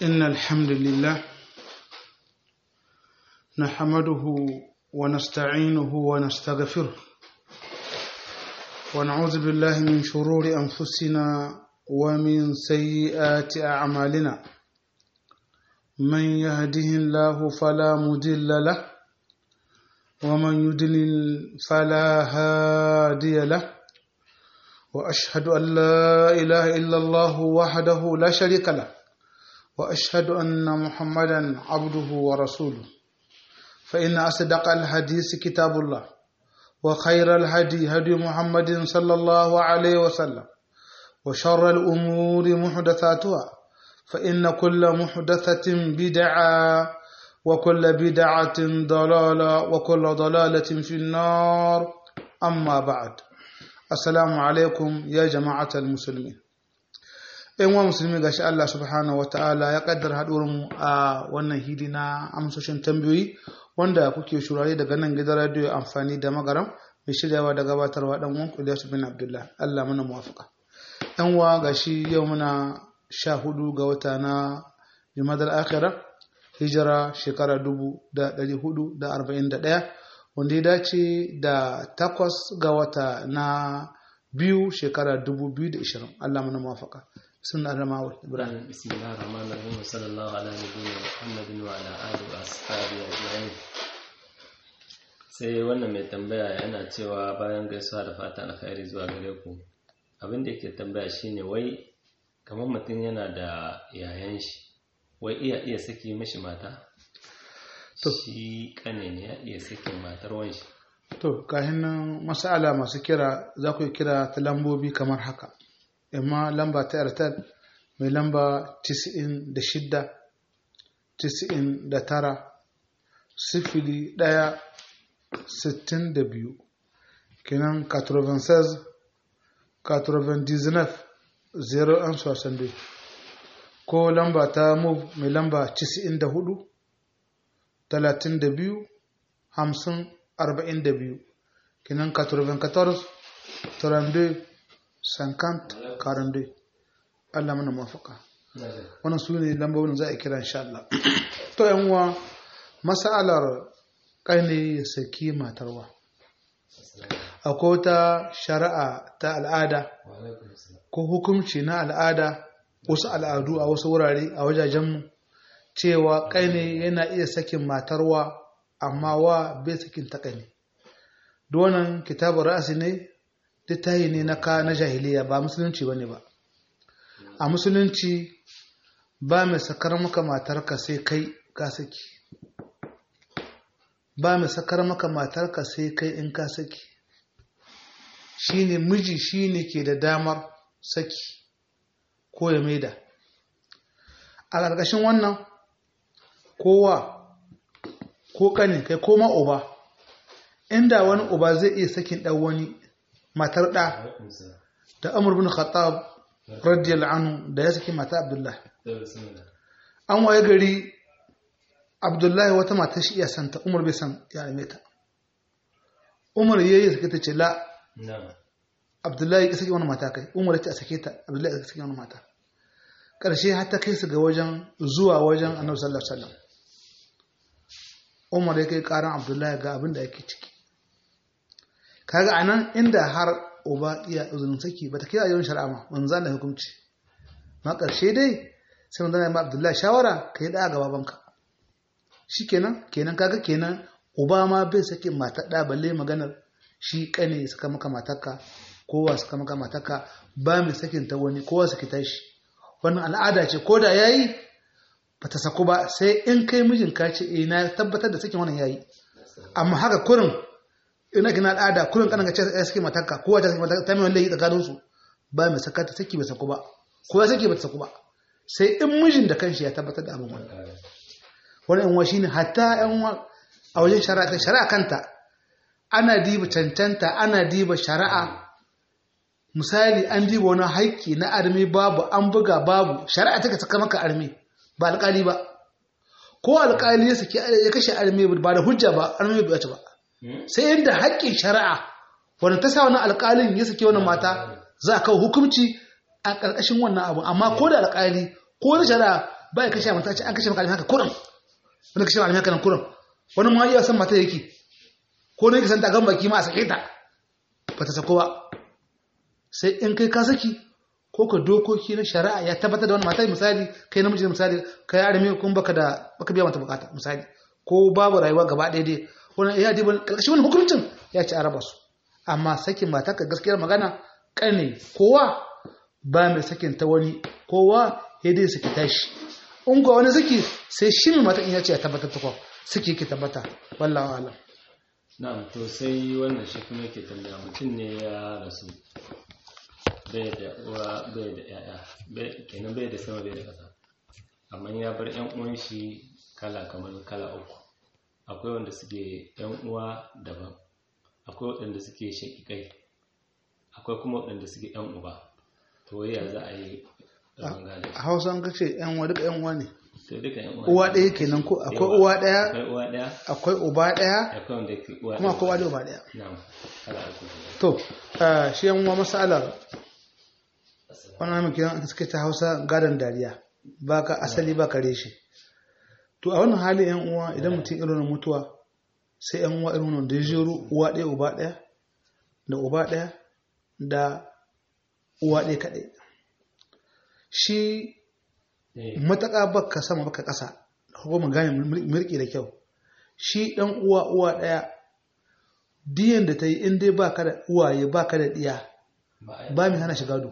إن الحمد لله نحمده ونستعينه ونستغفره ونعوذ بالله من شرور أنفسنا ومن سيئات أعمالنا من يهده الله فلا مضل له ومن يضلل فلا هادي له وأشهد أن لا إله إلا الله وحده لا شريك له وأشهد أن محمدا عبده ورسوله فإن أصدق الحديث كتاب الله وخير الهدي هدي محمد صلى الله عليه وسلم وشر الأمور محدثاتها فإن كل محدثة بدعة وكل بدعة ضلالة وكل ضلالة في النار أما بعد السلام عليكم يا جماعة المسلمين ‘yan wa musulmi gashi Allah subhanahu wata'ala ya kaddara haɗuwarmu a wannan hidi na amsoshin tambayoyi wanda kuke shurare daga nan gidan radiyo amfani da magaram mai shiryawa da gabatarwa ɗan uwan Ilyasu bin Abdullah Allah mana muwafaka ‘yan wa gashi yau muna 14 ga wata na Jumadal Akhirah hijira shekara 1441 wanda ya dace da 8 ga wata na biyu shekara 2020 Allah mana muwafaka سنة رماوي إبراهيم بسم الله الرحمن الرحيم وصلى الله على نبينا محمد وعلى آله وأصحابه أجمعين sai wannan mai tambaya yana cewa bayan gaisuwa da fata alkhairi zuwa gare ku abin da yake tambaya shine wai kamar mutum yana da yayan shi wai iya saki mishi mata to shi kane ne ya iya saki matar wanshi to kahin nan masala masu kira za ku kira ta lambobi kamar haka amma lamba ta airtel mai lamba 96 99 sifili 1 62 kenan 96 99 01 ko lamba ta move mai lamba 94 32 50 42 kenan 94 32 50 42 Allah mana mafaka wannan su ne lambobin za a kira insha Allah to yan uwa masalar ƙane ya saki matarwa akwai wata shari'a ta al'ada ko hukunci na al'ada wasu al'adu a wasu wurare a wajajenmu cewa ƙane yana iya sakin matarwa amma wa bai sakin ta ƙane wannan kitabar ra'asi ne littafi ne na jahiliya ba musulunci ba ne ba a musulunci ba mai sakar maka matarka sai kai ka saki ba mai sakar maka matarka sai kai in ka saki shine miji shine ke da damar saki ko ya maida a ƙarƙashin wannan kowa ko ƙanin kai ko ma uba inda wani uba zai iya sakin ɗan wani matar ɗa da Umar bin Khattab radiyallahu anhu da ya saki mata Abdullahi an waye gari Abdullahi wata mata shi iya santa Umar bai san ya aime ta Umar yayi sake ta ce la Abdullahi ya saki wani mata kai Umar ya ce a sake ta Abdullahi ya saki wani mata karshe har ta kai su ga zuwa wajen Annabi sallallahu alaihi wasallam Umar ya kai karan Abdullahi ga abin da yake ciki kaga anan inda har uba iya uzurin saki bata kira yawan shari'a ma manzan da hukunci ma karshe dai sai manzan ya ma Abdullahi shawara kai da ga babanka kenan kaga kenan uba ma bai saki mata da balle maganar shi kane suka maka matarka kowa suka maka matarka ba mai sakin ta wani kowa suka tashi wannan al'ada ce ko da yayi bata saku ba sai in kai mijinka ce na tabbatar da sakin wannan yayi amma haka kurin ina gina al'ada kullum kanan ce ya saki matarka kowa ta saki matarka ta mai wallahi tsakanin su ba mai sakata saki bai saku ba ko ya saki bai saku ba sai in mijin da kanshi ya tabbatar da abin wannan wa shine hatta yan a wajen shari'a kanta ana diba cancanta ana diba shari'a misali an diba wani haƙƙi na armi babu an buga babu shari'a take saka maka armi ba alƙali ba ko alƙali ya saki ya kashe armi ba da hujja ba armi bai ta ba sai inda haƙƙin shari'a wanda ta sa wani alƙalin ya sake wani mata za a kawo hukunci a ƙarƙashin wannan abu amma ko da alƙali ko da shari'a ba ya kashe mata ce an kashe maka alimi haka kurum wani kashe alimi haka nan kurum wani ma iya san mata yake ko ne ka san ta gan baki ma a sake ta ba ta sako ba sai in kai ka saki ko ka dokoki na shari'a ya tabbatar da wani mata misali kai namiji misali kai arme kun baka biya mata bukata misali ko babu rayuwa gaba ɗaya dai wannan ya diban karkashin wannan hukuncin ya ci araba su amma sakin mata ka gaskiyar magana kane kowa ba mai sakin ta wani kowa ya dai saki tashi in ga wani saki sai shi mai mata in ya ce ya tabbatar ta kwa saki yake tabbata wallahi alam na'am to sai wannan shi kuma yake tambaya mutum ne ya rasu bai da uwa bai da yaya kenan bai da sama bai da kasa amma ya bar yan uwan shi kala kamar kala uku akwai wanda suke yan uwa daban akwai waɗanda suke shakikai akwai kuma waɗanda suke yan uba to ya za a yi a Hausa an kace yan uwa duka yan uwa ne to duka yan uwa uwa ɗaya kenan ko akwai uwa ɗaya akwai uwa ɗaya akwai uba ɗaya akwai wanda yake uwa kuma akwai uwa da uba ɗaya na'am kala uku to shi yan uwa masalar wannan muke suke ta Hausa gadan dariya baka asali ba kare shi to a wannan hali yan uwa idan mutum irin mutuwa sai yan uwa irin wanda ya jiro uwa ɗaya uba ɗaya da uba ɗaya da uwa ɗaya kaɗai shi mataka baka sama baka ƙasa ko mu gane mulki da kyau shi dan uwa ɗaya diyan da ta yi in dai baka da uwaye baka da diya ba mi hana shi gado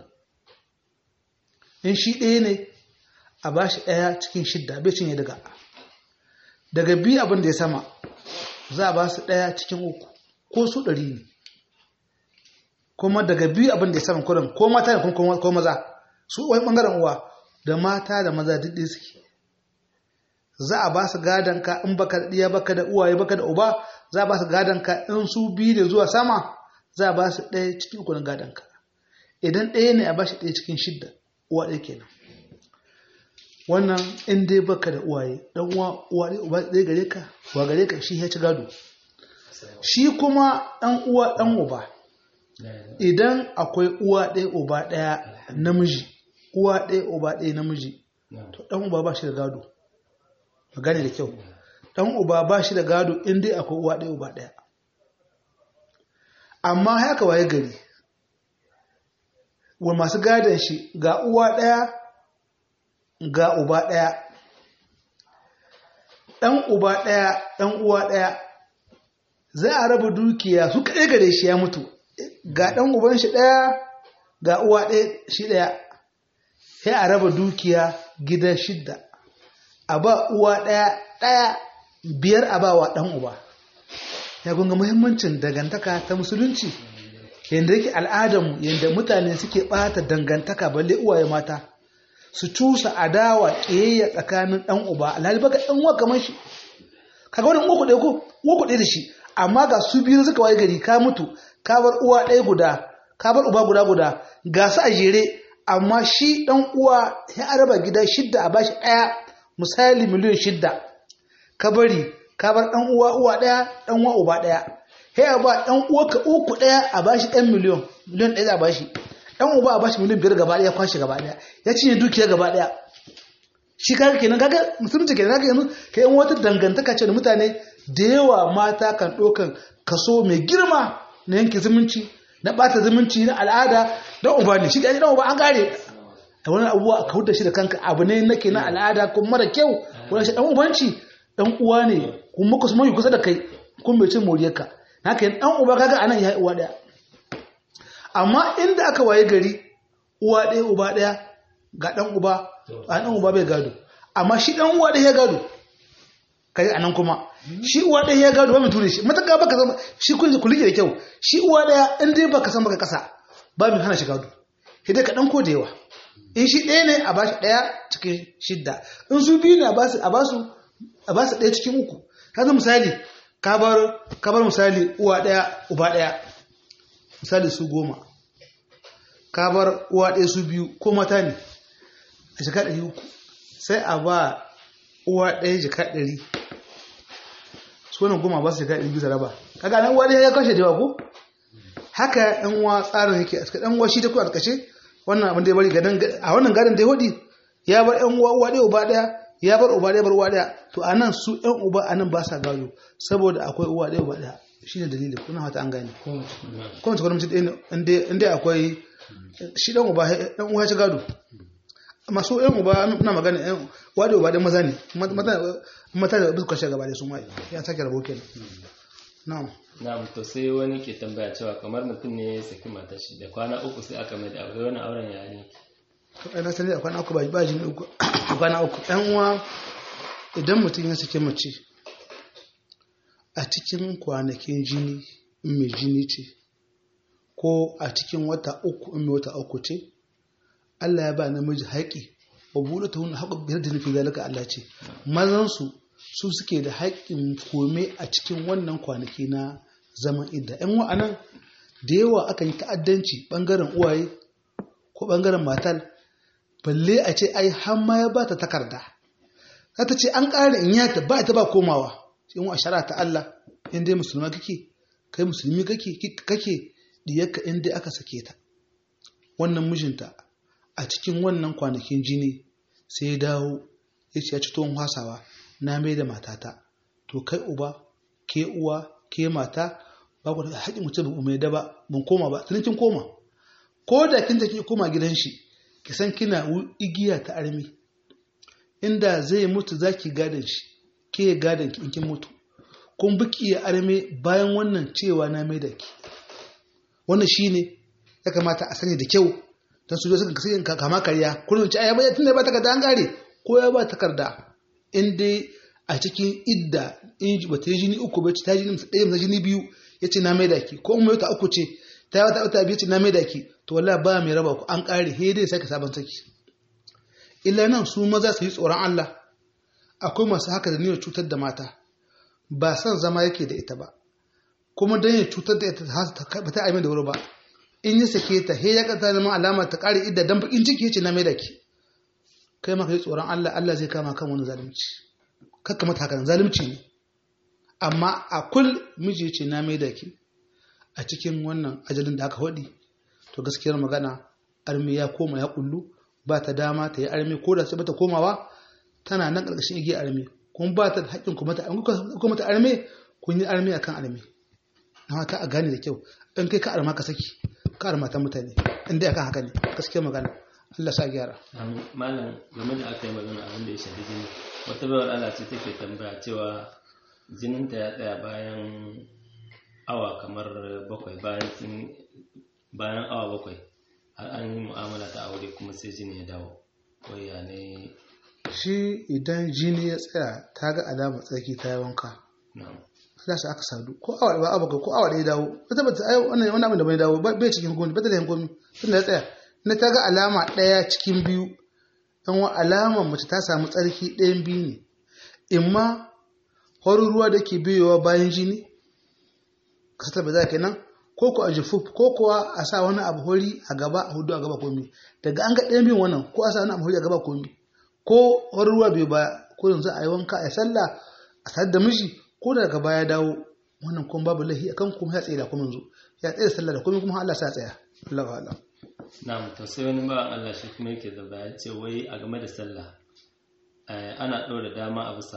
in shi ɗaya ne a ba shi ɗaya cikin shidda bai cinye daga biyu abin da ya sama za a ba su ɗaya cikin uku ko su 100 ne kuma daga biyu abin da ya sama kurin ko mata ne ko maza su wani ɓangaren uwa da mata da maza duk ɗaya suke za a ba su gadon ka in baka da ɗiya baka da uwaye baka da uba za a ba su gadon ka in su biyu da zuwa sama za a ba su ɗaya cikin uku na gadon ka idan ɗaya ne a ba shi ɗaya cikin shidda uwa ɗaya kenan wannan in dai baka da uwaye dan uwa ɗaya gare ka wa gare ka shi ya ci gado shi kuma ɗan uwa ɗan uba idan akwai uwa ɗaya uba ɗaya namiji uwa ɗaya uba ɗaya namiji to ɗan uba ba shi da gado gane da kyau ɗan uba ba shi da gado in dai akwai uwa ɗaya uba ɗaya amma haka waye gari wa masu gadon shi ga uwa ɗaya ga uba ɗaya ɗan uba ɗaya ɗan uwa ɗaya za a raba dukiya su kaɗai gare shi ya mutu ga ɗan uban shi ɗaya ga uwa ɗaya shi ɗaya sai a raba dukiya gida 6 a ba uwa ɗaya 5 a ba wa ɗan uba ya gunga muhimmancin dangantaka ta musulunci yadda yake al'adarmu yadda mutane suke ɓata dangantaka balle uwaye mata su cusa adawa ƙiyayya tsakanin ɗan uba alhali baka ɗan uwa kamar shi kaga wani uwa ɗaya da shi amma ga su biyu suka waye gari ka mutu ka bar uwa ɗaya guda ka bar uba guda ga su a jere amma shi ɗan uwa ya araba gida 6 a bashi ɗaya misali miliyan 6 ka bari ka bar ɗan uwa ɗaya ɗan uwa uba ɗaya sai a ba ɗan uwa ka uku ɗaya a bashi ɗan miliyan 1 za a bashi ɗan uba a bashi miliyan 5 gaba ɗaya kwashe gaba ɗaya ya cinye dukiya gaba ɗaya shi kaga kenan kaga musulunci kenan kaga yanzu kai wata dangantaka ce da mutane da yawa mata kan ɗaukan kaso mai girma na yanke zumunci na ɓata zumunci na al'ada don uba ne shi da ɗan uba an gare da wani abubuwa ka huda shi da kanka abu ne nake na al'ada kuma mara kyau wani shi ɗan ubanci ɗan uwa ne kuma kusa mai kusa da kai kuma bai cin moriyarka haka yin ɗan uba kaga anan ya yi uwa ɗaya amma inda aka waye gari uwa ɗaya uba ɗaya ga ɗan uba a ɗan uba bai gado amma shi ɗan uwa ɗaya ya gado kai anan kuma shi uwa ɗaya ya gado ba mai ture shi mataka baka san shi kun kulike da kyau shi uwa ɗaya in dai baka san baka kasa ba mai hana shi gado sai dai ka ɗan ko da yawa in shi ɗaya ne a bashi ɗaya cikin 6 in su biyu ne a basu ɗaya cikin 3 kaga misali ka bar misali uwa ɗaya uba ɗaya misali su 10 ka bar uwa ɗaya su 2 ko mata ne a jika 300 sai a ba uwa ɗaya jika 100 su wannan 10 ba su jika 200 raba kaga nan uwa ɗaya ya kashe da yawa ko haka ɗan uwa tsarin yake a cikin ɗan uwa shi ta ku a ƙarshe wannan abin da ya bari a wannan gadon da ya hudi ya bar ƴan uwa ɗaya uba ɗaya ya bar uba ɗaya bar uwa ɗaya to anan su ƴan uba anan ba sa gado saboda akwai uwa ɗaya uba ɗaya shine dalili kuna hata an gane ko mace gwamnati ɗaya inda akwai shi ɗan uba ɗan uwa ya ci gado amma su ƴan uba na magana ƴan uwa ɗaya uba ɗaya maza ne mata da bisu kwashe gaba da su mai ya sake rabo kenan na'am to sai wani ke tambaya cewa kamar mutum ne ya saki matar shi da kwana 3 sai aka mai da aure wani auren ya ne na sani a kwana 3 ba jini 3 a kwana 3 ɗan uwa idan mutum ya saki mace a cikin kwanakin jini in mai jini ce ko a cikin wata 3 in mai wata 3 ce Allah ya ba namiji haƙi wa buɗe ta wani haƙo biyar da nufi zalika Allah ce mazansu su suke da haƙƙin kome a cikin wannan kwanaki na zaman idda ‘yan wa'anan da yawa aka yi ta'addanci ɓangaren uwaye ko ɓangaren matal balle a ce ai har ma ya ba ta takarda za ta ce an ƙara in yata ba ta ba komawa in wa shara ta Allah in dai musulma kake kai musulmi kake diyarka in dai aka sake ta wannan mijinta a cikin wannan kwanakin jini sai ya dawo ya ce ya ci tuwon hasawa na mai da matata to kai uba ke uwa ke mata ba ku da haƙin mutum mai da ba ban koma ba tunan kin koma ko da kin take koma gidan shi ki san kina igiya ta armi inda zai mutu zaki gadan shi ke gadan ki in kin mutu kun biki ya arme bayan wannan cewa na mai da ki wannan shine ya kamata a sani da kyau dan su zo suka kasance kama kariya kullun ci ayaba tunda ba takarda an gare ko ya ba takarda in dai a cikin idda in ba ta yi jini 3 ba ta jini ɗaya na jini 2 yace na mai da ki ko mai wata 3 ce ta yi wata 2 ce na mai da ki to wallahi ba mai raba ku an kare he dai sake sabon saki illa nan su maza su yi tsoron Allah akwai masu haka da niyyar cutar da mata ba san zama yake da ita ba kuma dan ya cutar da ita ba ta aimin da wuri ba in ya sake ta he ya kata zama alama ta kare idda dan bakin ciki yace na mai da ki kai maka yi tsoron Allah Allah zai kama kan wani zalunci kakka mata haka zalunci ne amma a kul miji yace na mai da ki a cikin wannan ajalin da aka hodi to gaskiyar magana armi ya koma ya kullu ba ta dama ta yi armi ko da sai bata komawa tana nan karkashin igiyar armi kuma ba ta da haƙƙin kuma ta armi kun yi armi akan armi na ta a gane da kyau in kai ka arma ka saki ka arma ta mutane in dai akan haka ne gaskiyar magana Allah sa gyara malam game da aka yi magana abin da ya shafi jini wata bayar Allah ce take tambaya cewa jininta ya tsaya bayan awa kamar 7 bayan awa 7 har an yi mu'amala ta aure kuma sai jini ya dawo koya ne shi idan jini ya tsaya ta ga alamar tsarki ta yi wanka za su aka sadu ko awa ba abu ko awa da ya dawo wata bata ai wannan abin da bai dawo bai cikin gomi bata da gomi tunda ya tsaya na ta ga alama ɗaya cikin biyu dan wa alamar mace ta samu tsarki ɗayan biyu ne imma horin ruwa da ke biyowa bayan jini kasar ba za ka nan ko ko a jifuf ko kuwa a sa wani abu hori a gaba a hudu a gaba komi daga an ga ɗayan biyun wannan ko a sa wani abu hori a gaba komi ko horin ruwa bai ba ko yanzu a yi wanka a sallah a sadar da miji ko daga baya dawo wannan kuma babu lahi akan kuma ya tsaye da kuma yanzu ya tsaye da sallah da kuma Allah sa tsaya Allah wa Allah na'am to sai wani bawan Allah shi kuma yake da baya ce wai a game da sallah ana ɗora dama a bisa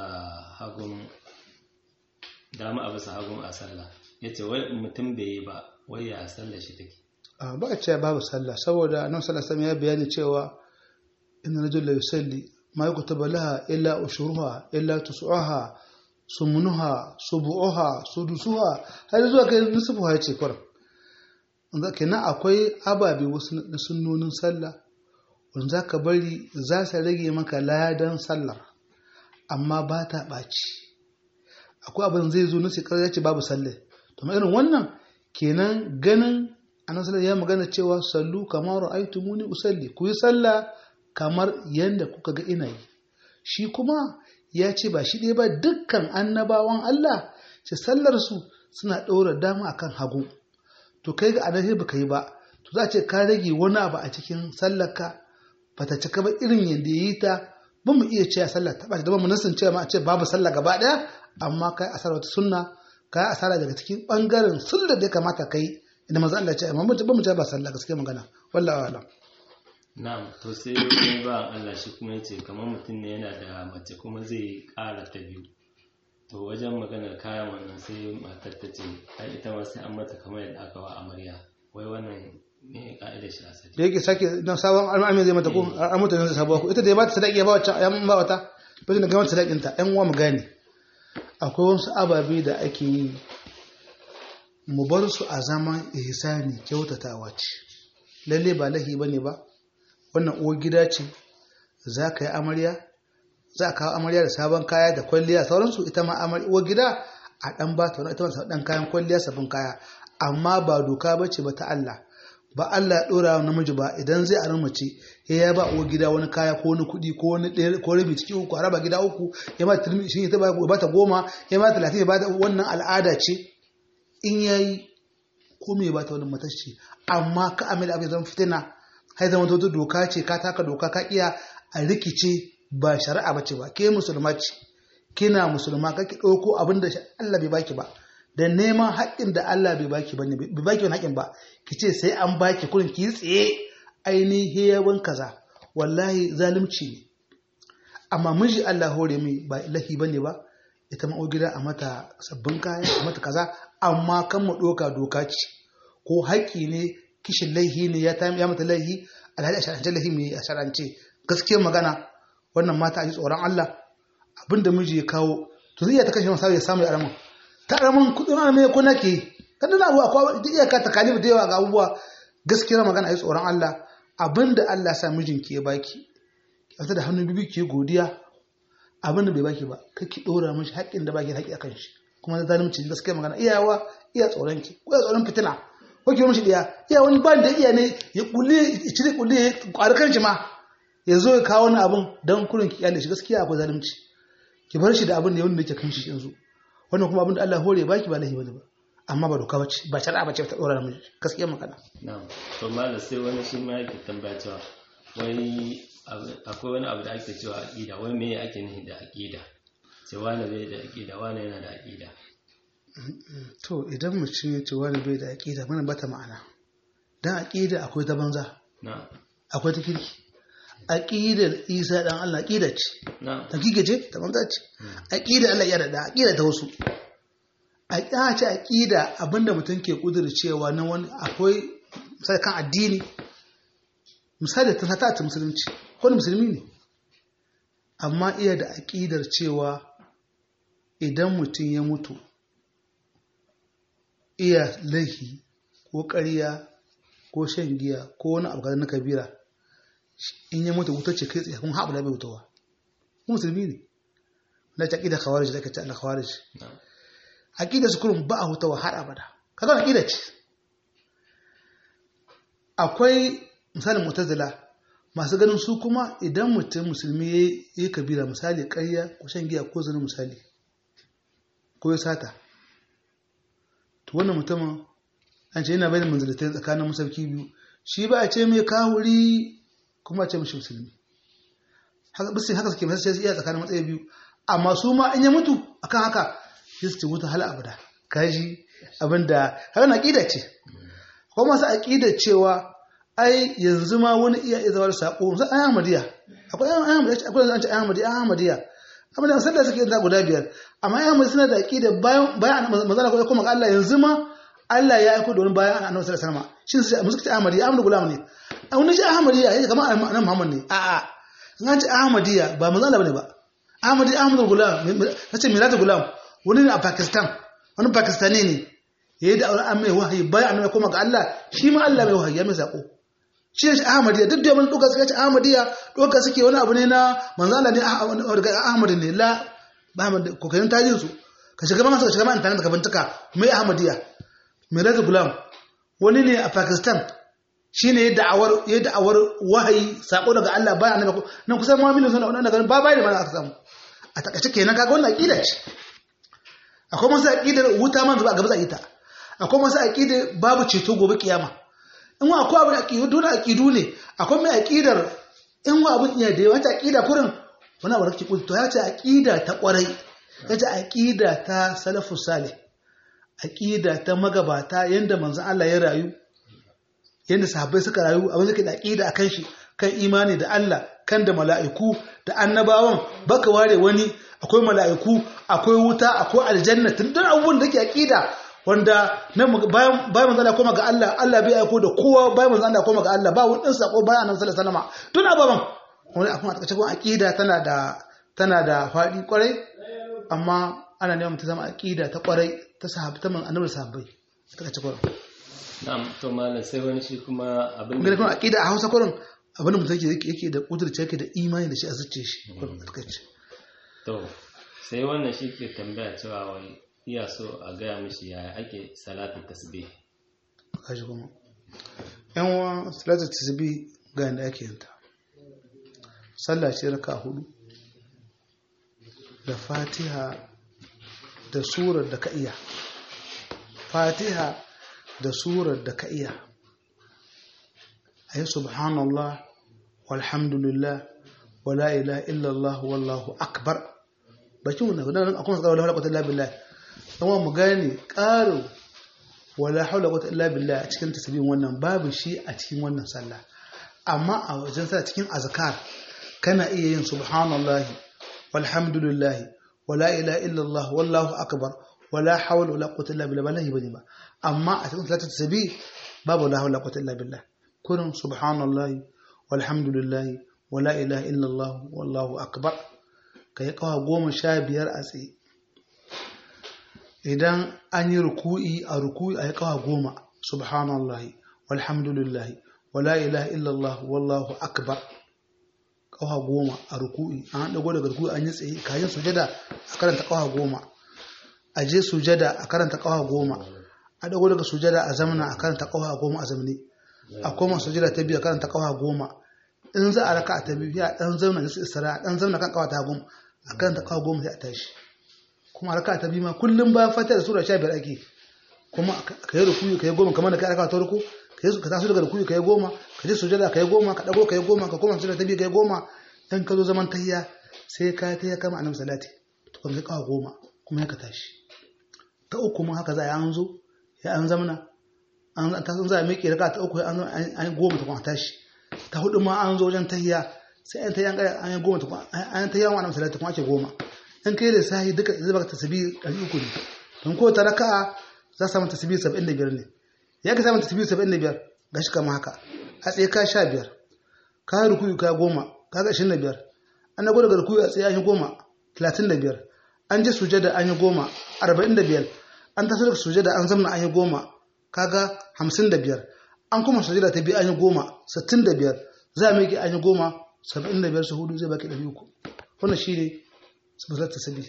hagun a sallah yace wai mutum bai yi ba wai ya sallah shi take ba a ce babu sallah saboda annabi sallallahu alaihi wasallam ya bayani cewa inna rajula yusalli ma yuktabu laha illa ushuruha illa tusuha sumunuha subuha sudusuha har zuwa kai nusufuha yace kwar wanda kenan akwai ababe wasu na sunnonin sallah wanda zaka bari za su rage maka ladan sallar amma ba ta ɓaci akwai abin zai zo na shekarar ya ce babu sallah to irin wannan kenan ganin annabi sallallahu ya magana cewa sallu kamar ra'aytumuni usalli ku yi sallah kamar yanda kuka ga ina yi shi kuma ya ce ba shi ɗaya ba dukkan annabawan Allah ce sallar su suna ɗora dama akan hagu to kai ga annabi baka yi ba to za a ce ka rage wani abu a cikin sallarka ba ta cika ba irin yadda ya yi ta ba mu iya cewa sallar ta ba da ba mu nasin cewa ma a ce babu sallah gaba ɗaya amma kai asara wata sunna kai asara daga cikin bangaren sunnar da ya kamata kai idan manzo Allah ya ce amma ba mu ba sallah gaskiya magana wallahi alam na'am to sai wani ba Allah shi kuma yace kamar mutum ne yana da mace kuma zai ƙara ta biyu, to wajen maganar kayan wannan sai matar ta ce ai ita ma sai an mata kamar yadda aka wa amarya, wai wannan ne ka'idar shi asali da yake sake na sabon al'amari zai mata ko an mutu ne sabuwa ko ita da ya ba ta sadaki ya ba wata yan ba wata bane da gamar sadakin ta yan uwa mu gane akwai wasu ababe da ake yi mu bar su a zaman ihsani kyautatawa ce lalle ba lahi bane ba wannan uwar gida ce za ka yi amarya za ka kawo amarya da sabon kaya da kwalliya sauransu ita ma amarya uwar gida a dan ba ta ita ma dan kayan kwalliya sabbin kaya amma ba doka bace ba ta Allah ba Allah ya dora namiji ba idan zai aron mace ya ba uwar gida wani kaya ko wani kuɗi ko wani ɗaya ko rabi cikin uku a raba gida uku ya ba turmi shi ya ba ta 10 ya ba 30 ya ba ta wannan al'ada ce in yayi ko me ba ta wannan matashi amma ka amila abin zan fitina hai zama to doka ce ka taka doka ka iya a rikice ba shari'a bace ba ke musulma ce kina musulma kake dauko abin da Allah bai baki ba da neman haƙƙin da Allah bai baki bane bai baki wani haƙƙin ba kice sai an baki kurin ki tsaye ainihi yawan kaza wallahi zalunci ne amma miji Allah hore mai ba ilahi bane ba ita ma gida a mata sabbin kaya a mata kaza amma kan mu doka ce ko haƙƙi ne kishin laihi ne ya mata laihi alhali a sharance laihi mai a sharance gaskiyar magana wannan mata a ji tsoron Allah abinda miji ya kawo to zai iya ta kashe masa ya samu ya aramin ta aramin kudin aramin ko nake kan da abu akwai da iyaka ta kalibu da yawa ga abubuwa gaskiyar magana a ji tsoron Allah abinda Allah ya sa mijinki ya baki kyauta da hannu bibi ki godiya abinda bai baki ba kake dora mishi haƙƙin da baki haƙƙi akan shi kuma da zalunci gaskiyar magana iyawa iya tsoron ki ko ya tsoron fitina wake mishi diya iya wani ban da iya ne ya kulle cire kulle kwari kanshi ma ya zo ya kawo wani abun dan kurin ki kyale shi gaskiya akwai zalunci ki bar shi da abin da yawan da yake kan shi yanzu wannan kuma abin da Allah hore baki ba lahi bane ba amma ba doka bace ba shari'a bace ta dora miji gaskiya magana na'am to mallam sai wani shi ma yake tambaya cewa wai akwai wani abu da ake cewa aqida wai me ake nufi da aqida sai wani bai da aqida wani yana da aqida to idan mutum ya ce wani bai da aƙida mana bata ma'ana dan aƙida akwai ta banza akwai ta kirki aƙidar Isa dan Allah aƙida ce ta kike ce ta banza ce aƙidar Allah ya da aƙida ta wasu aƙida ce aƙida abinda mutum ke cewa na wani akwai misali kan addini misali ta ta musulunci ko musulmi ne amma iya da aƙidar cewa idan mutum ya mutu iya laifi ko ƙarya ko shan giya ko wani abu na kabira in ya mutu wuta ce kai tsaye kun haɓu da bai wutowa musulmi ne na ta ƙida khawarij da aka ce Allah khawarij aƙida su kurun ba a hutawa har abada kaga aƙida ce akwai misalin mu'tazila masu ganin su kuma idan mutum musulmi ya yi kabira misali ƙarya ko shan giya ko zina misali ko ya sata to wannan mutumin an ce yana bayan manzalatai tsakanin musabki biyu shi ba a ce mai kawuri kuma a ce mashi musulmi haka suke masu ce iya tsakanin matsayi biyu amma su ma in ya mutu akan haka shi su ce wuta hala abada kaji abinda haka na ƙida ce kuma masu aƙida cewa ai yanzu ma wani iya zama da saƙo musa ayan ahmadiyya akwai an ce ahmadiyya amma da sallah suke yin guda 5 amma ayan ahmadiyya suna da aƙida bayan manzala ko kuma Allah yanzu ma Allah ya aiko da wani bayan annabi sallallahu alaihi wasallam shin sai musu ce ahmadiyya ahmadu gulam ne a wani shi ahmadiyya yake kamar annabi Muhammad ne a'a an ce ahmadiyya ba manzala bane ba ahmadu gulam nace milatu gulam wani ne a Pakistan wani Pakistani ne yayi da auren mai wahayi bayan annabi kuma ga Allah shi ma Allah mai wahayi ya mai sako shi ne ahmadiyya duk da mun duka suka ce ahmadiyya duka suke wani abu ne na manzala ne daga ahmad ne la ba ahmad ko kayan tajin su ka shiga ban shiga ban internet ka bintuka mai ahmadiyya Mirza Gulam wani ne a Pakistan shine ya da'awar wahayi sako daga Allah bayan annabi nan kusan mu'minin sun wannan daga ba bai da mana aka samu a takaice kenan kaga wannan aqida ce akwai masu aqidar wuta man zuba gaba za ita akwai masu aqidar babu ceto gobe kiyama in wa akwai abu aqidu dole aqidu ne akwai mai aqidar in wa abun iya da yawa ta aqida kurin wani abu da kake to ya ce aqida ta kwarai ya ce aqida ta salafus salih aqida ta magabata yanda manzon Allah ya rayu yanda sahabbai suka rayu abin da ke da aqida akan shi kan imani da Allah kan da mala'iku da annabawan baka ware wani akwai mala'iku akwai wuta akwai aljanna tun dan abubuwan da ke aqida wanda bayan manzo Allah koma ga Allah Allah bai aiko da kowa bayan manzo Allah koma ga Allah ba wani sako bayan annabi sallallahu alaihi wasallam tun ababan wani akwai a cikin aqida tana da fadi kwarai amma ana neman ta zama aqida ta kwarai ta sahabta man annabi sahabbai suka ci kwarai na'am to malam sai wani shi kuma abin da kuma aqida a Hausa kurin abin da mutum yake da kudurci yake da imani da shi a zuciyar shi to sai wannan shi ke tambaya cewa wai iya so a gaya mishi yaya ake salatu tasbih kashi kuma yan wa salatu tasbih ga yanda ake yin ta sallah ce raka 4 da Fatiha da surar da ka iya Fatiha da surar da ka iya ayi subhanallah walhamdulillah wala ilaha illallah wallahu akbar bakin wannan akwai tsawon la quwwata illa billah dan mu gane ƙarin wala haula quwwata illa billah a cikin tasbihin wannan babu shi a cikin wannan sallah amma a wajen sallah cikin azkar kana iya yin subhanallahi walhamdulillahi wala ilaha illallah wallahu akbar wala haula wala quwwata illa billah balahi bane ba amma a cikin salatul tasbih babu la haula quwwata illa billah kullum subhanallahi walhamdulillahi wala ilaha illallah wallahu akbar kai kawa 15 a tsaye idan an yi ruku'i a yi kawa 10 subhanallahi walhamdulillahi wala ilaha illallah wallahu akbar kawa 10 a ruku'i an dago daga ruku'i an yi tsaye kayan sujada a karanta kawa 10 a je sujada a karanta kawa 10 a dago daga sujada a zamana a karanta kawa 10 a zamne a koma sujada ta biyu a karanta kawa 10 in za a raka ta biyu ya dan zauna da su isra dan zauna kan kawa ta 10 a karanta kawa 10 sai a tashi kuma raka ta biyu ma kullum bayan fatiha da sura 15 ake kuma kai rukuyi kai 10 kamar da kai raka ta ruku kai ka taso daga rukuyi kai 10 ka je sujada kai 10 ka dago kai 10 ka koma sujada ta biyu kai 10 dan ka zo zaman tahiyya sai ka tahiyya kama annabi salati to kuma kawa 10 kuma ya ka tashi ta uku ma haka za a an zo ya an zamana an ta san za a miƙe raka ta uku an 10 ta kuma tashi ta hudu ma an zo wajen tahiyya sai an tahiyya an yi 10 ta kuma an tahiyya wa annabi salati kuma ake 10 in kai da sahi duka zai baka tasbih 300 ne don ko ta raka'a za samu tasbih 75 ne ya ka samu tasbih 75 gashi kamar haka a tsaye ka 15 ka rukuyu ka 10 kaga 25 an dago daga rukuyu a tsaye an yi 10 35 an je sujada an yi 10 45 an taso daga sujada an zamna an yi 10 kaga 55 an kuma sujada ta biyu an yi 10 65 za mu yi an yi 10 75 su hudu zai baki 300 wannan shine saboda ta sabi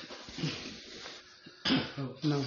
na'am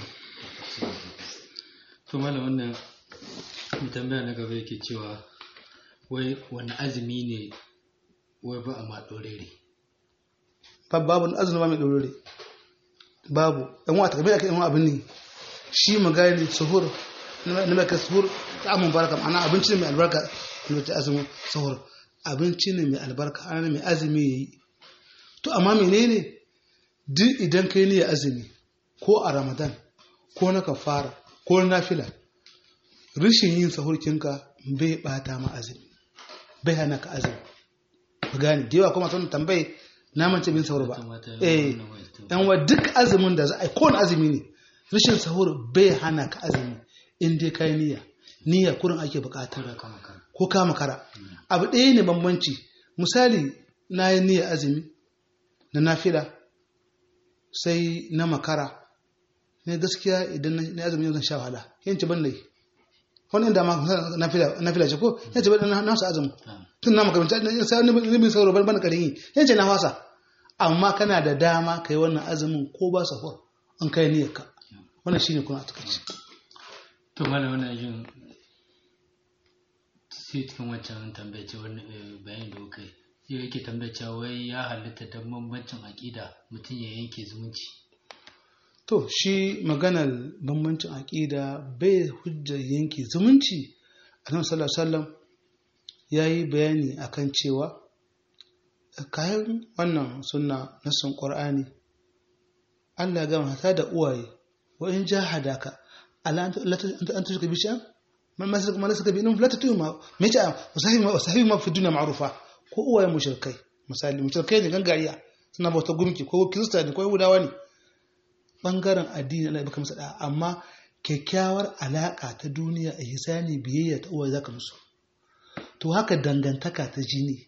to mallam wannan tambaya na gaba yake cewa wai wani azumi ne wai ba a ma dorere babu azumi ba mai dorere babu dan wata kamar ake yin abin ne shi magani suhur na mai suhur ta amun baraka ana abinci ne mai albarka ne ta azumi suhur abinci ne mai albarka ana mai azumi yayi to amma menene duk idan kai ne azumi ko a Ramadan ko na kafara ko na nafila rishin yin sahurkinka bai bata ma azumi bai hana ka azumi ku gane da yawa kuma sun tambaye na mance bin sahur ba yan wa duk azumin da za a yi ko azumi ne rishin sahur bai hana ka azumi in dai kai niyya kurin ake bukata ko ka makara abu ɗaya ne bambanci misali na yi niyya azumi na nafila sai na makara ne gaskiya idan na azumi zan sha wahala yanci ban lai wannan da ma nafila ce ko yanci ban na su azumi tun na makaranta sai ni bin sauro ban karin yanci na fasa amma kana da dama kai wannan azumin ko ba sahur an kai niyyarka wannan shine kuma a takaice to mallam wannan yin sai cikin wancan tambaye ce wannan bayani da kai yake tambaya wai ya halitta don bambancin aƙida mutum ya yanke zumunci to shi maganar bambancin aƙida bai hujjar yanke zumunci annabi sallallahu alaihi wasallam yayi bayani akan cewa kayan wannan sunna nasin qur'ani Allah ya gama hata da uwaye wa in jahadaka ala an tushka bi shay'an man suka bi in fulata tu ma me ce wasahibi ma fi duniya ma'rufa ko uwaye mushrikai misali mushrikai ne gangariya suna bauta gumki ko kirista ne ko yahudawa ne bangaren addini Allah ya baka masa da amma kyakkyawar alaka ta duniya ihsani biyayya ta uwaye zaka musu to haka dangantaka ta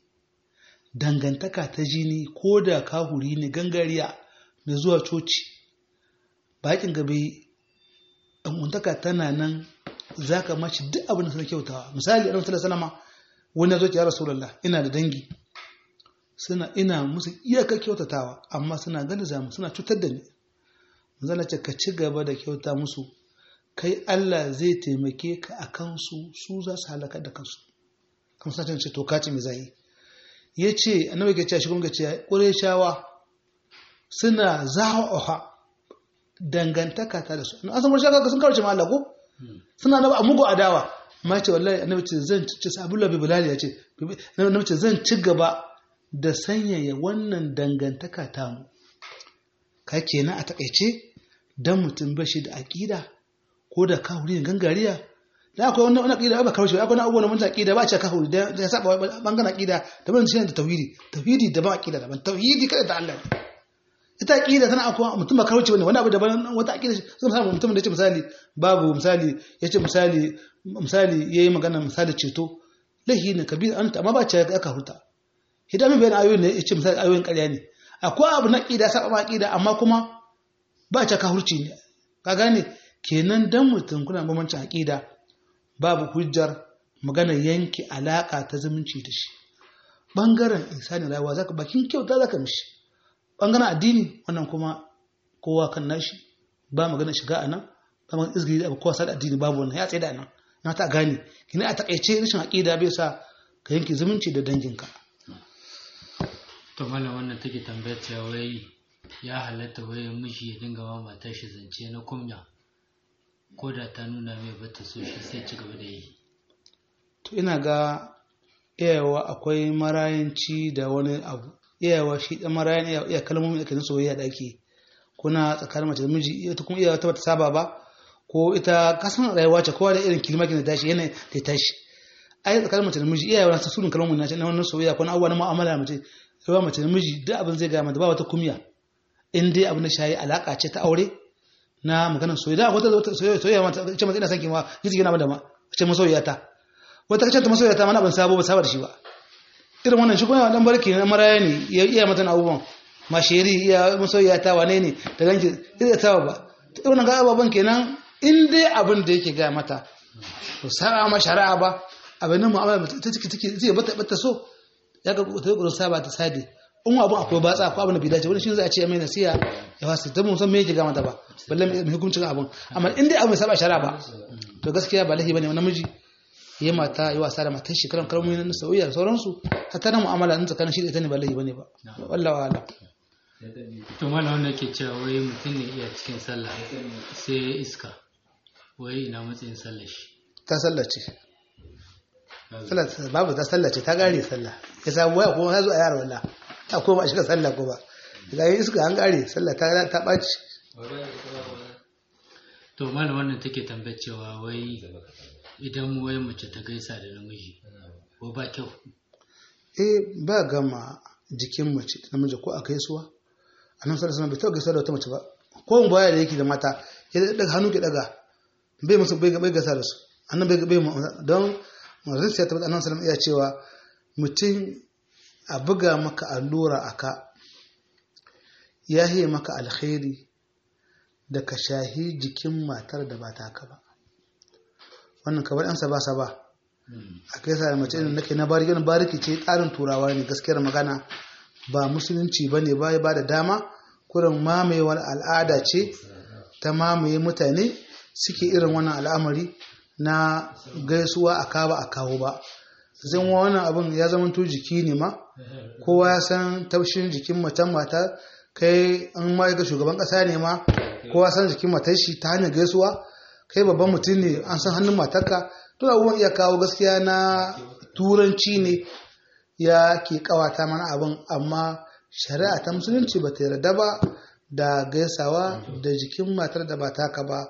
jini ko da kahuri ne gangariya da zuwa coci bakin gabe ɗan'untaka tana nan za ka mace duk abin da suna kyautawa misali annabi sallallahu alaihi wasallam wani ya zo ki ya rasulullah ina da dangi ina musu iyaka kyautatawa amma suna galiza mu suna cutar da ni manzon ce ka ci gaba da kyauta musu kai Allah zai taimake ka akan su za su halaka da kansu kan sace ce to kace me zai yace annabi ke cewa shi kuma ce Qurayshawa suna za'a dangantaka ta da su an san Qurayshawa sun kawo ma Allah ko suna da mugu adawa amma ce wallahi annabi ce zan ci sabullah bi bilal ya ce annabi ce zan ci gaba da sanyaya wannan dangantaka ta mu ka kenan a takeice dan mutum bashi da aqida ko da kawuri gangariya da akwai wannan aqida ba kawai akwai abubuwan mun aqida ba ce kawuri da ya saba bangaren aqida da ban shi da tauhidi da ba aqida da ban tauhidi kada da Allah ita aqida tana akwai mutum ba kawai bane wani abu daban wata aqida sai samu mutum da yace misali babu misali yace misali yayi magana misali ceto lahi ne kabir anta amma ba ce aka huta hidamin bayan ayoyin ne yace misali ayoyin ƙarya ne akwai abu na aqida saba ma aqida amma kuma ba ce ka hurci ne ka gane kenan dan mutum kuna bambancin aqida babu hujjar magana yanke alaka ta zumunci da shi bangaren insani rayuwa zaka bakin kyauta zaka mishi bangaren addini wannan kuma kowa kan nashi ba magana shiga anan ba magana izgiri da kowa sai addini babu wannan ya tsaye da nan na ta gane kina a takeice rashin aqida bai sa ka yanke zumunci da danginka to mallam wannan take tambayar cewa wai ya halatta wai miji ya dinga wa matar shi zance na kunya ko da ta nuna mai bata so shi sai ci gaba da yi to ina ga iyawa akwai marayanci da wani abu iyawa shi dan marayan iya kalmomin da kan soyayya da ake kuna tsakanin mace da miji ita kuma iyawa ta bata saba ba ko ita kasan rayuwa ce kowa da irin kilmakin da tashi yana da tashi ai tsakanin mace da miji iyawa ta sunan kalmomin na wannan soyayya ko na abuwa na mu'amala mace yawa mace da miji duk abin zai ga mata ba wata kumya in dai abin da shayi alaka ce ta aure na maganar soyayya wata soyayya mata ce mata ina son ki ma kiji gina da ma ce masoyiya ta wata kace ta masoyiya ta mana ban sabo ba saba da shi ba irin wannan shi kuma dan barki na maraya ne ya iya mata abubuwan mashiri iya masoyiya ta wane ne da ganki ida ta ba wannan ga ababan kenan in dai abin da yake ga mata to sa'a ma shari'a ba abin nan mu'amala ta take zai bata so ya ga ta gurin saba ta sade in abun akwai batsa ko abin da bai dace wani shi zai a ce mai nasiya ya wasu ta mun san me yake ga mata ba balle mai hukuncin abun amma in dai abin saba shari'a ba to gaskiya ba lahi bane namiji ya mata yi wasa da matan shi karan kalmomi na sauya da sauransu hatta na mu'amala in tsakanin shi da ita ne ba lahi bane ba wallahi wala to mallam wanda yake cewa wai mutum ne iya cikin sallah sai iska wai ina matsayin sallah shi ta sallace sallah babu ta sallace ta gare sallah ya samu waya kuma ya zo a yara wallah ta koma a shiga sallah ko ba daga yin iska an gare sallah ta ɓaci to mallam wannan take tambayar cewa wai idan wai mace ta gaisa da namiji ko ba kyau ba gama jikin mace da namiji ko a gaisuwa annabi sallallahu alaihi wasallam bai taɓa gaisuwa da wata mace ba ko mun baya da yake da mata ya daga hannu ke daga bai musu bai gaisa da su annabi bai don manzon sai ta annabi sallallahu iya cewa mutum a buga maka allura aka ya hiye maka alkhairi da ka shahi jikin matar da ba ta ka ba wannan kamar an saba a kai sa mace irin nake na bariki ce tsarin turawa ne gaskiyar magana ba musulunci bane ba da dama kurin mamayewar al'ada ce ta mamaye mutane suke irin wannan al'amari na gaisuwa a kawo ba zan wannan abin ya zama to jiki ne ma kowa ya san taushin jikin mata kai an ma ga shugaban kasa ne ma kowa san jikin matar shi ta hanyar gaisuwa kai babban mutum ne an san hannun matarka to abubuwan iya kawo gaskiya na turanci ne ya ke kawata mana abin amma shari'a ta musulunci ba ta yarda ba da gaisawa da jikin matar da ba taka ba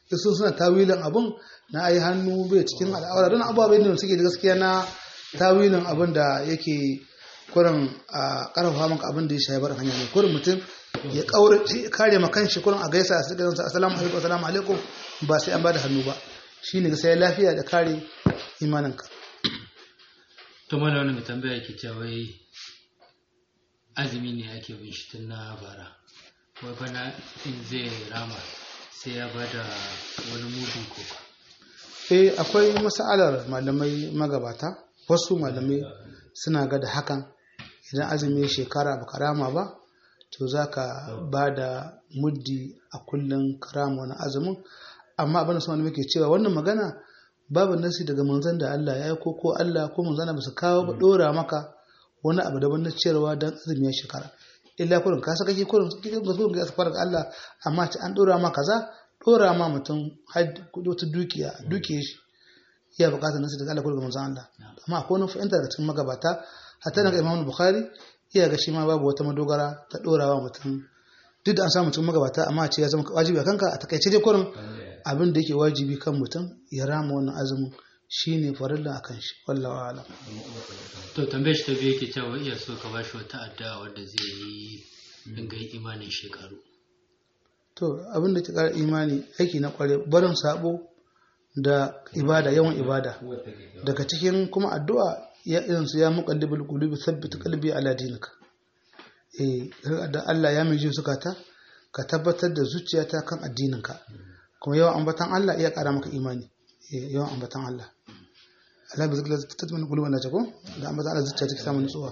su suna tawilin abun na ayi hannu bai cikin al'aura don abubuwa bai da suke da gaskiya na tawilin abin da yake kurin a karfafa maka abin da ya shafi bar hanya ne kurin mutum ya kare makan shi kurin a gaisa a cikin assalamu alaikum assalamu alaikum ba sai an bada hannu ba shine gaskiya lafiya da kare imaninka. To mana wani mai tambaya yake cewa wai azumi ne ake bin shi tun na bara wai bana in zai rama sai ya bada wani mudu ko akwai mas'alar malamai magabata wasu malamai suna ga da hakan idan azumi shekara baka rama ba to zaka bada muddi a kullun karama wani azumin amma abin da su malamai ke cewa wannan magana babu nasi daga manzon da Allah ya yi ko Allah ko manzon ba su kawo ba dora maka wani abu daban na ciyarwa dan azumi ya shekara illa kurin ka saka kurin cikin gurbin ga safar ga Allah amma ta an dora maka kaza dora ma mutum wata dukiya shi iya bukatar nasu daga Allah ko daga manzon Allah amma akwai wani fahimta daga cikin magabata hatta daga Imam Bukhari iya ga shi ma babu wata madogara ta dorawa mutum duk da an samu cikin magabata amma ce ya zama wajibi a kanka a takaice dai kurin abin da yake wajibi kan mutum ya rama wannan azumin shine farilla akan shi wallahi a'lam. To tambayar shi ta biyu yake cewa iya so ka bashi wata addu'a wanda zai yi dinga yin imanin shekaru. To abin da ke ƙara imani aiki na kware barin sabo da ibada yawan ibada daga cikin kuma addu'a ya irin su ya muqallibul qulubi thabbit qalbi ala dinika da Allah ya miji zukata ka tabbatar da zuciyata kan addininka kuma yawan ambatan Allah iya ƙara maka imani yawan ambatan Allah Allah bai zikla tatmin quluban da ko da ambatan Allah zuciya take samun nutsuwa.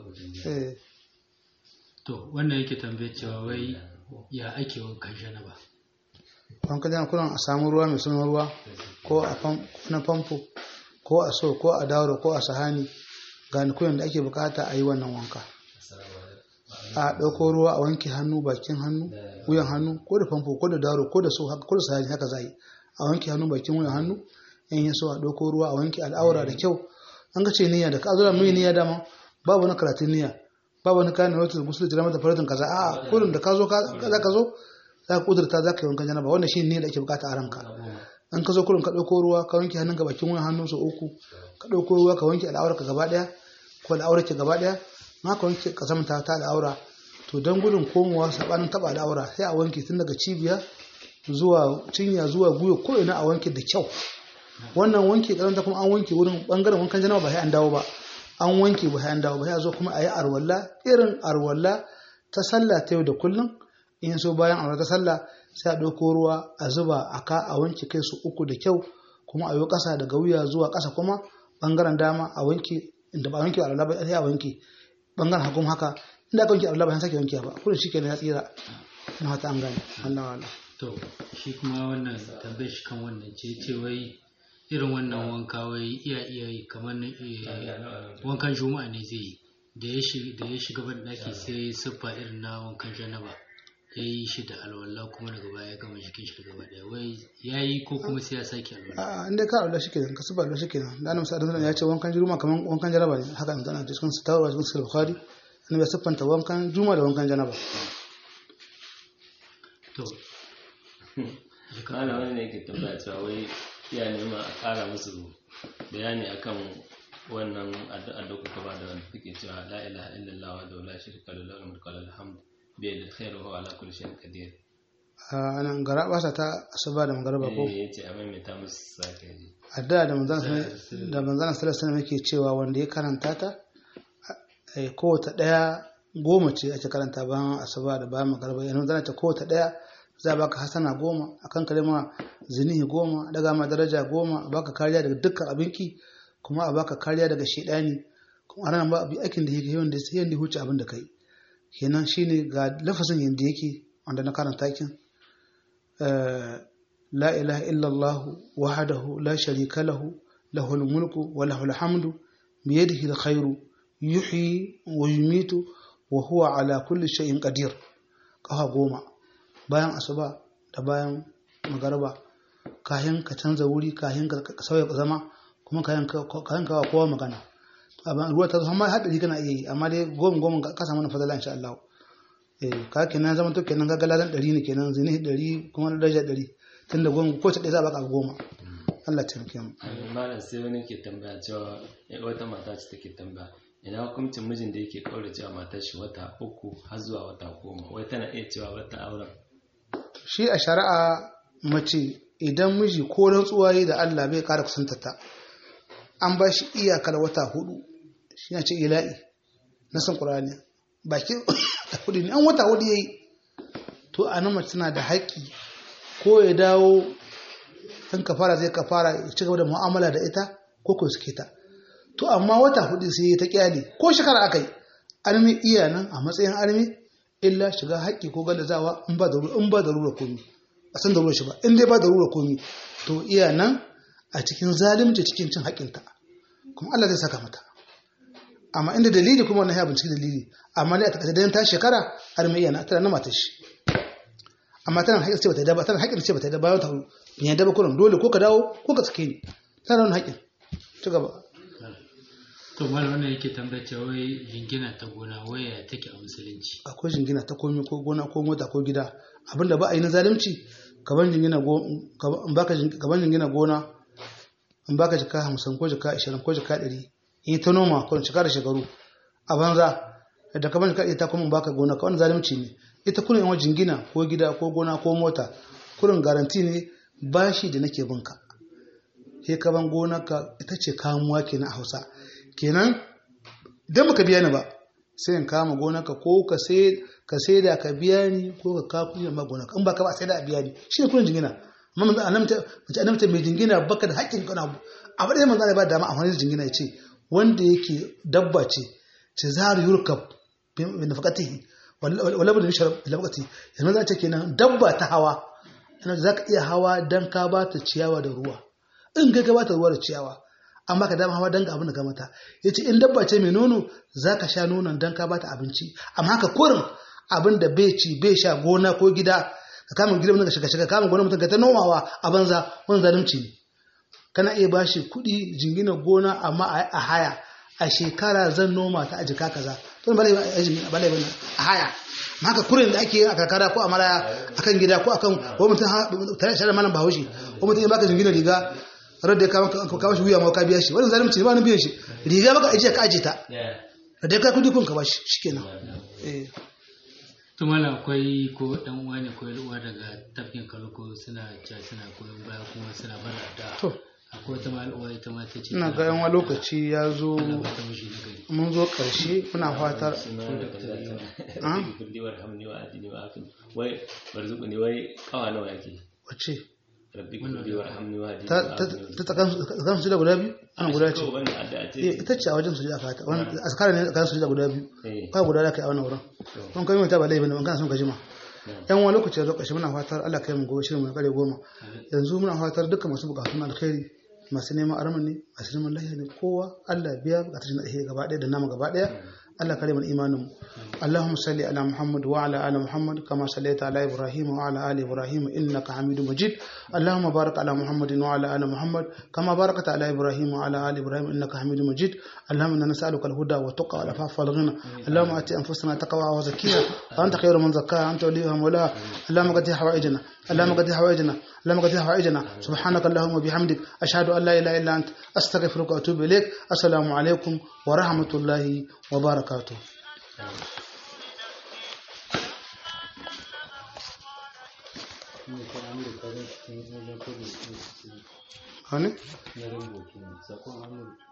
To wannan yake tambaye cewa wai ya ake wankan janaba. Wankan janaba kullum a samu ruwa mai sunan ruwa ko a famfo ko a so ko a dauro ko a sahani ga nukuyan da ake bukata a yi wannan wanka. A ɗauko ruwa a wanke hannu bakin hannu wuyan hannu ko da famfo ko da dauro ko da so ko da sahani haka zai a wanke hannu bakin wuyan hannu in ya so a ɗauko ruwa a wanke al'aura da kyau an ga ce niyya da ka zo da mai niyya dama babu na karatun niyya babu wani kayan wata gusul da mata faradin kaza a kullum da ka zo za ka kudurta za ka yi wankan janaba wannan shine ne da ake bukata a ranka an ka zo kullum ka ɗauko ruwa ka wanke hannunka bakin wuyan hannu sau 3 ka ɗauko ruwa ka wanke al'aurarka gaba ɗaya ko al'aurarki gaba ɗaya ma ka wanke ka zamanta ta al'aura to don gudun komowa sabanin taba al'aura sai a wanke tun daga cibiya zuwa cinya zuwa guyo ko ina a wanke da kyau wannan wanke karanta kuma an wanke wurin bangaren wankan janaba ba sai an dawo ba an wanke ba sai an dawo ba sai a zo kuma a yi arwalla irin arwalla ta sallah ta yau da kullum in so bayan arwalla ta sallah sai a ɗauko ruwa a zuba a ka a wanke kai su 3 da kyau kuma a yi ƙasa daga wuya zuwa ƙasa kuma bangaren dama a wanke inda ba wanke arwalla ba sai a wanke bangaren hagun haka inda aka wanke arwalla ba sai sake wanke ba kullum shi kenan ya tsira na hata an gane Allah wala. To shi kuma wannan tambayar shi kan wannan ce wai irin wannan wanka wai iya kamar wankan juma'a ne zai yi da ya shiga ban daki sai siffa irin na wankan janaba ya yi shi da alwala kuma daga baya ya gama jikin shi gaba daya wai ya yi ko kuma sai ya sake alwala a inda ka alwala shi kenan ka siffa alwala shi kenan da annabi sallallahu alaihi wasallam ya ce wankan juma'a kamar wankan janaba ne haka an zana cikin sitawar cikin sahih bukhari annabi ya siffanta wankan juma'a da wankan janaba. To kana wani ne yake tambaya cewa wai iya nema a ƙara musu bayani akan wannan addu'a da kuka ba da wanda take cewa la ilaha illallah wa la sharika lahu lahul mulku wa lahul hamdu bi yadihi khairu wa ala kulli shay'in qadir. Anan gara ba ta asuba da magaraba ko yace a maimaita musu sake ji. Addu'a da manzon sallallahu alaihi wasallam yake cewa wanda ya karanta ta kowace daya 10 ce ake karanta bayan asuba da bayan magaraba yanzu zan ta kowace daya za a baka hasana 10 akan kalma zinihi 10 daga ma daraja 10 a baka kariya daga dukkan abinki kuma a baka kariya daga shedani kuma a ranar ba abin aikin da yake yawan da sai yanda huce abin da kai kenan shine ga lafazin yanda yake wanda na karanta kin la ilaha illallah wahdahu la sharika lahu lahul mulku wa lahul hamdu bi yadihi alkhairu yuhyi wa yumitu wa huwa ala kulli shay'in qadir kafa 10 bayan asuba da bayan magaraba kayan ka canza wuri kayan ka sauya zama kuma kayan ka kowa magana amma ruwa ta zama hadari kana iya yi amma dai 10 ka samu na fadala insha Allah ka kenan zama to kenan ga ladan 100 ne kenan zini 100 kuma daraja 100 tunda goma ko ta ɗaya za a baka abu 10 Allah ta taimake mu malam sai wani ke tambaya cewa wata mata ce take tambaya ina hukuncin mijin da yake kaura cewa matar shi wata 3 har zuwa wata 10 wai tana iya cewa wata auren shi a shari'a mace idan miji ko rantsuwa yi da Allah bai kara kusantata an ba shi iyakar wata 4 shi ya ce ila'i na san Qur'ani baki da kudi ne an wata 4 yayi to anan mace tana da haƙƙi ko ya dawo kan kafara zai kafara ya ci gaba da mu'amala da ita ko ko suke ta to amma wata 4 sai ta kyale ko shekara akai almi iya nan a matsayin almi illa shiga haƙƙi ko galazawa in ba da rura komi a san da rura shi ba in dai ba da rura komi to iya nan a cikin zalimci cikin cin haƙƙinta kuma Allah zai saka mata amma inda dalili kuma wannan ya bincike dalili amma dai a takaice dan ta shekara almi iya nan tana na matar shi amma tana haƙƙin ce bata da ba tana haƙƙin ce bata da ba ta bin yadda ba kullum dole ko ka dawo ko ka sake ni tana wannan haƙƙin ci gaba to mal wannan yake tambace wai jingina ta gona waya take a musulunci akwai jingina ta komi ko gona ko mota ko gida abinda ba a yi na zalunci gaban jingina gona in baka jika 50 ko jika 20 ko jika 100 yi ta noma ko cika da shekaru a banza da kaban jika ita kuma baka gona ka wani zalunci ne ita kullun yawan jingina ko gida ko gona ko mota kullun garanti ne bashi da nake binka sai kaban gona ka ita ce kamuwa kenan a Hausa kenan idan baka biya ni ba sai in kama gonarka ko ka sai da ka biya ni ko ka kafu yamma gonarka in baka ba sai da a biya ni shine kullun jingina amma manzo annabta mai jingina baka da haƙƙin kana abu da manzo Allah ba dama a wani jingina yace wanda yake dabba ce zaru yurkab bi nafaqatihi wala bi mishrab bi nafaqatihi yanzu za ta kenan dabba ta hawa yanzu zaka iya hawa dan ka ba ta ciyawa da ruwa in ka ba ta ruwa da ciyawa amma ka dama hawa dan ga abin da ka mata yace in dabba ce mai nono zaka sha nonon dan ka bata abinci amma haka kurin abin da bai ci bai sha gona ko gida ka kama gidan ka shiga kama gona mutum ka ta nomawa a banza wannan zalunci ne kana iya bashi kuɗi jingina gona amma a haya a shekara zan noma ta a jika kaza to balai a haya amma haka kurin da ake a karkara ko a maraya akan gida ko akan ko mutum tare da malam Bahaushe ko mutum ya baka jingina riga radda ka kawo shi wuya ma ka biya shi wannan zalunci ne ba nan biyan shi riga baka aje ka aje ta da ka kudi kun ka bashi shikenan to mallam akwai ko dan uwa ne ko uwa daga tafkin kalko suna koyon baya kuma suna bara da to akwai wata mal'uwa ita ma ta ce ina ga yan lokaci ya zo mun zo karshe muna fatar wai barzuku ne wai kawa nawa yake wace rabbi kulli warhamni wa hadini ta kan su da guda biyu ana guda ce ita ce a wajen su da fata wannan askara ne kan su da guda biyu kai guda da kai a wannan wurin kun kai mai ta ba laifin ban kana son ka jima yan wani lokaci da lokaci muna fatar Allah kai mu gobe shirin mu kare 10 yanzu muna fatar dukkan masu bukatun alkhairi masu neman arman ne masu neman lafiya ne kowa Allah biya bukatun alkhairi gaba daya da namu gaba daya Allah kare mu imanin mu Allahumma salli ala Muhammad wa ala ali Muhammad kama sallaita ala Ibrahim wa ala ali Ibrahim innaka Hamidum Majid Allahumma barik ala Muhammad wa ala ali Muhammad kama barakta ala Ibrahim wa ala ali Ibrahim innaka Hamidum Majid Allahumma inna nas'aluka al-huda wa tuqa wal afafa wal ghina Allahumma ati anfusana taqwa wa zakkiha wa anta khayru man zakkaha anta waliyuha mawlaha Allahumma qadi hawaijana Allahumma qadi hawaijana اللهم قد حوائجنا سبحانك اللهم وبحمدك أشهد أن لا إله إلا أنت أستغفرك وأتوب إليك السلام عليكم ورحمة الله وبركاته هاني